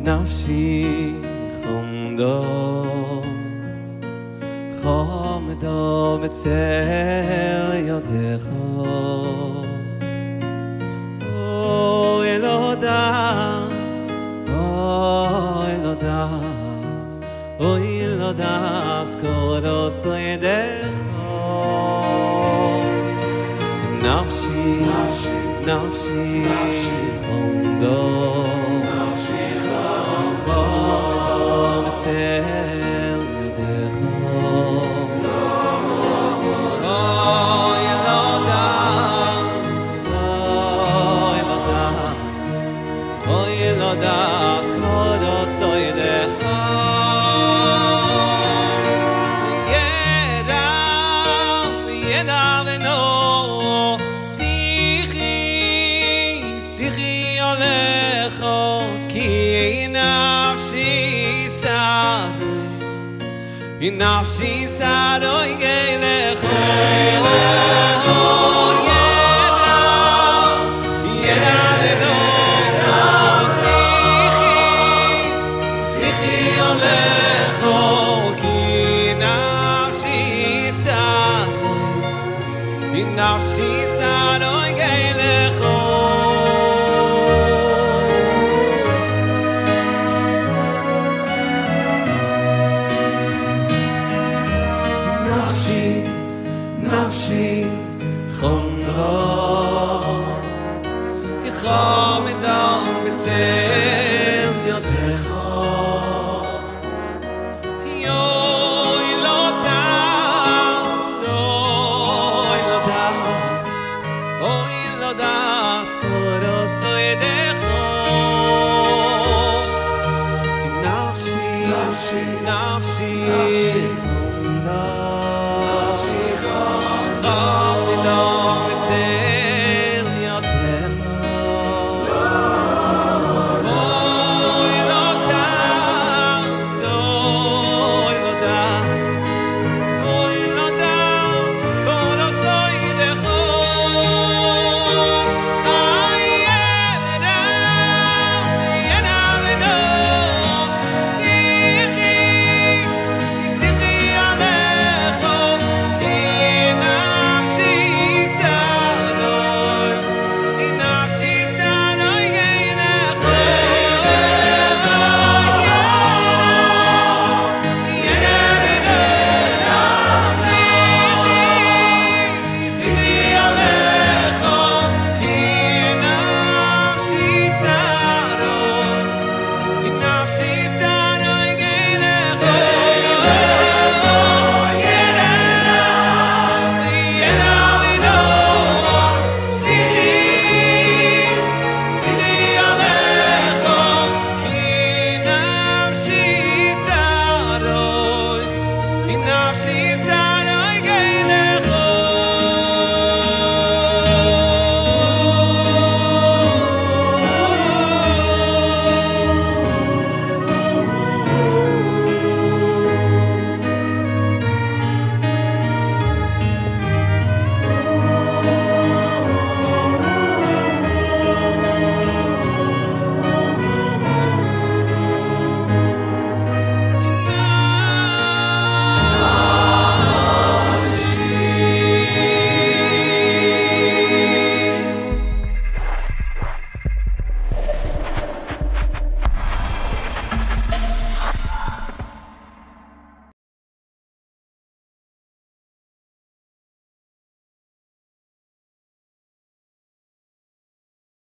נפשי חומדו חומדו בצל ידך אוי לא דס אוי לא דס אוי לא דס קודש ידך נפשי נפשי חומדו בצל ידך אוי לא דס אוי לא דס אוי לא דס קודש ידך ידע ונו שיחי הולך כי נפשי שרוי גילך ידע ונו שיחי הולך כי נפשי שרוי גילך נפשי חומדו יחומדו בצל ידך אוי לא דס אוי לא דס אוי לא דס קודש ידך נפשי חומדו